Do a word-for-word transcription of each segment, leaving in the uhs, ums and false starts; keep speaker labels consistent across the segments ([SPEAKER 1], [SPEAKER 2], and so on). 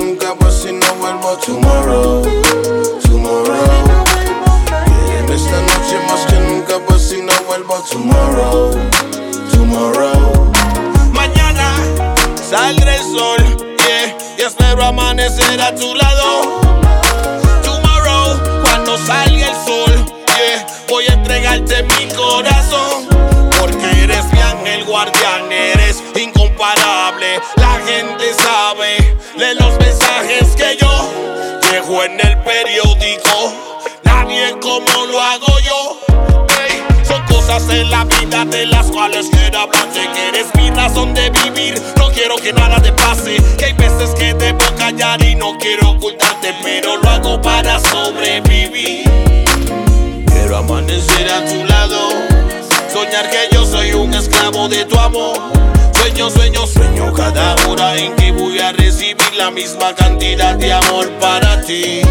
[SPEAKER 1] nunca, pues si no vuelvo tomorrow, tomorrow. Quédeme esta noche más que nunca, pues si no vuelvo tomorrow, tomorrow.
[SPEAKER 2] Mañana saldrá el sol, yeah, y espero amanecer a tu lado. Tomorrow, cuando salga el sol, yeah, voy a entregarte mi corazón. Porque eres mi ángel guardián, eres incomparable. La gente sabe de los mensajes que yo dejo en el periódico. Nadie como lo hago yo. Hey, son cosas en la vida de las cuales quiero hablarte. Que eres mi razón de vivir, no quiero que nada te pase. Que hay veces que debo callar y no quiero ocultarte, pero lo hago para sobrevivir. Quiero amanecer a tu lado, soñar que yo soy un esclavo de tu amor. Sueño, sueño, sueño cada hora en que voy a recibir la misma cantidad de amor para ti.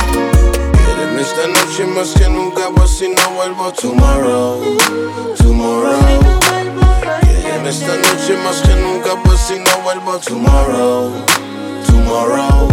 [SPEAKER 1] Quédeme esta noche más que nunca, pues si no vuelvo tomorrow, tomorrow. Quédeme esta noche más que nunca, pues si no vuelvo tomorrow, tomorrow.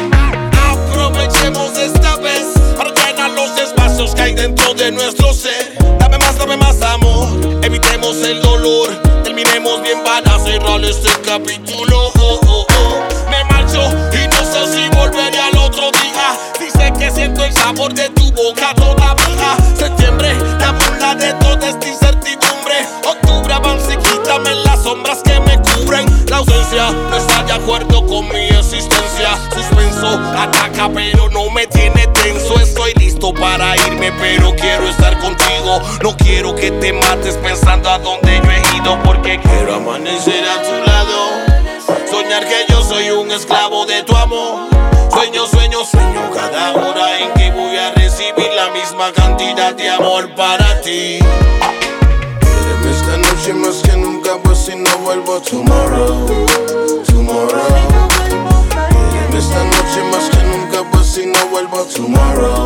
[SPEAKER 2] Aprovechemos esta vez para llenar los espacios que hay dentro de nuestro ser. Dame más, dame más amor, evitemos el dolor. Terminemos bien para cerrar este capítulo. Oh, oh, oh. Me marcho y no sé si volveré al otro día. Dice que siento el sabor de tu boca todavía. Septiembre, la burla de toda esta incertidumbre. Octubre avanza y quítame las sombras que me cubren. La ausencia no está de acuerdo con mi existencia. Suspenso, ataca pero no me tiene tenso. Estoy listo para irme pero quiero estar contigo. No quiero que te mates pensando a dónde yo he ido, porque quiero amanecer a tu lado. Soñar que yo soy un esclavo de tu amor. Sueño, sueño, sueño cada hora en que voy a recibir la misma cantidad de amor para ti.
[SPEAKER 1] Quédeme esta noche más que nunca, pues si no vuelvo tomorrow, tomorrow. Quédeme esta noche más que nunca, pues si no vuelvo tomorrow,